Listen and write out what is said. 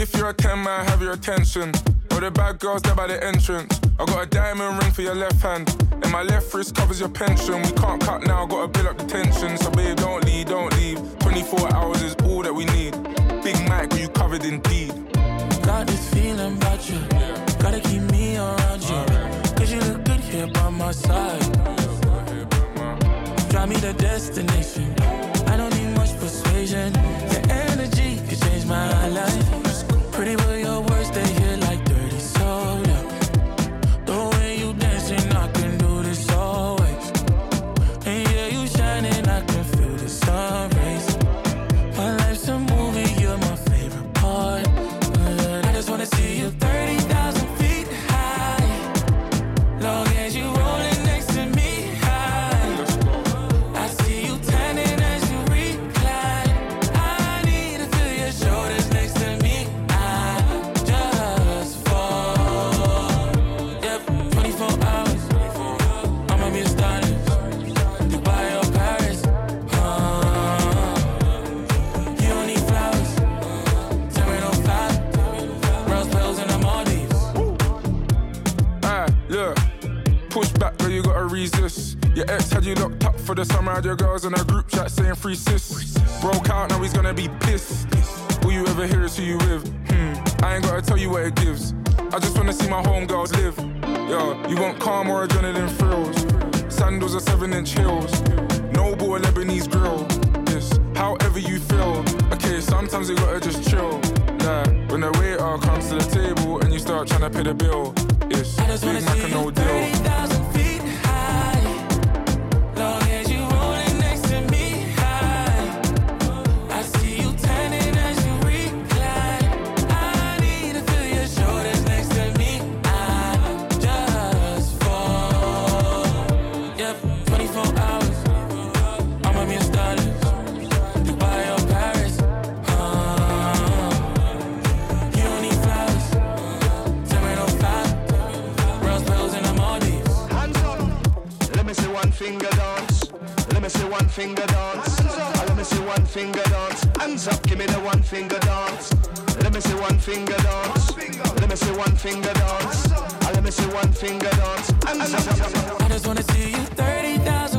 If you're a 10 man, have your attention. All the bad girls there by the entrance. I got a diamond ring for your left hand. And my left wrist covers your pension. We can't cut now, gotta build up the tension. So babe, don't leave, don't leave. 24 hours is all that we need. Big Mike, you covered in deed. Got this feeling about you. Gotta keep me around you. Cause you look good here by my side. Drive me to destination. I don't need much persuasion. Your energy could change my life. Pretty but your words stay here like dirty soda. The way you dancing, I can do this always. And yeah, you shining, I can feel the sun rays. My life's a movie, you're my favorite part. I just wanna see you 30,000 feet high. Long as you rolling next to me high. I see you tanning as you recline. I need to feel your shoulders next to me. I just fall. Yep, 24 hours. I'ma be a stylist. Dubai or Paris. You don't need flowers. 705. Rose petals in the Maldives. Look, push back, girl, you gotta resist. Your ex had you locked up for the summer. Had your girls in a group chat saying free sis. Broke out, now he's gonna be pissed. All you ever hear is who you with. I ain't gotta tell you what it gives. I just wanna see my homegirls live. Yo, you want calm or adrenaline thrills? Sandals or 7-inch heels. Noble or Lebanese grill. Yes, however you feel. Okay, sometimes you gotta just chill. Yeah, when the waiter comes to the table and you start trying to pay the bill. It's I just wanna Big Mac see and you no deal. 30,000 feet high. Long as you rolling next to me high. I see you tanning as you recline. I need to feel your shoulders next to me. I just fall. Yep, 24 hours. I'ma be a stylist. Dubai or Paris. You don't need flowers. 705. Rose petals in the Maldives. Hands up. Let me see one finger dance. Let me see one finger dance. Let me see one finger dance. Hands up, give me the one finger dance. Let me see one finger dance. Let me see one finger dance. Let me see one finger dance. Hands up. I just wanna see you 30,000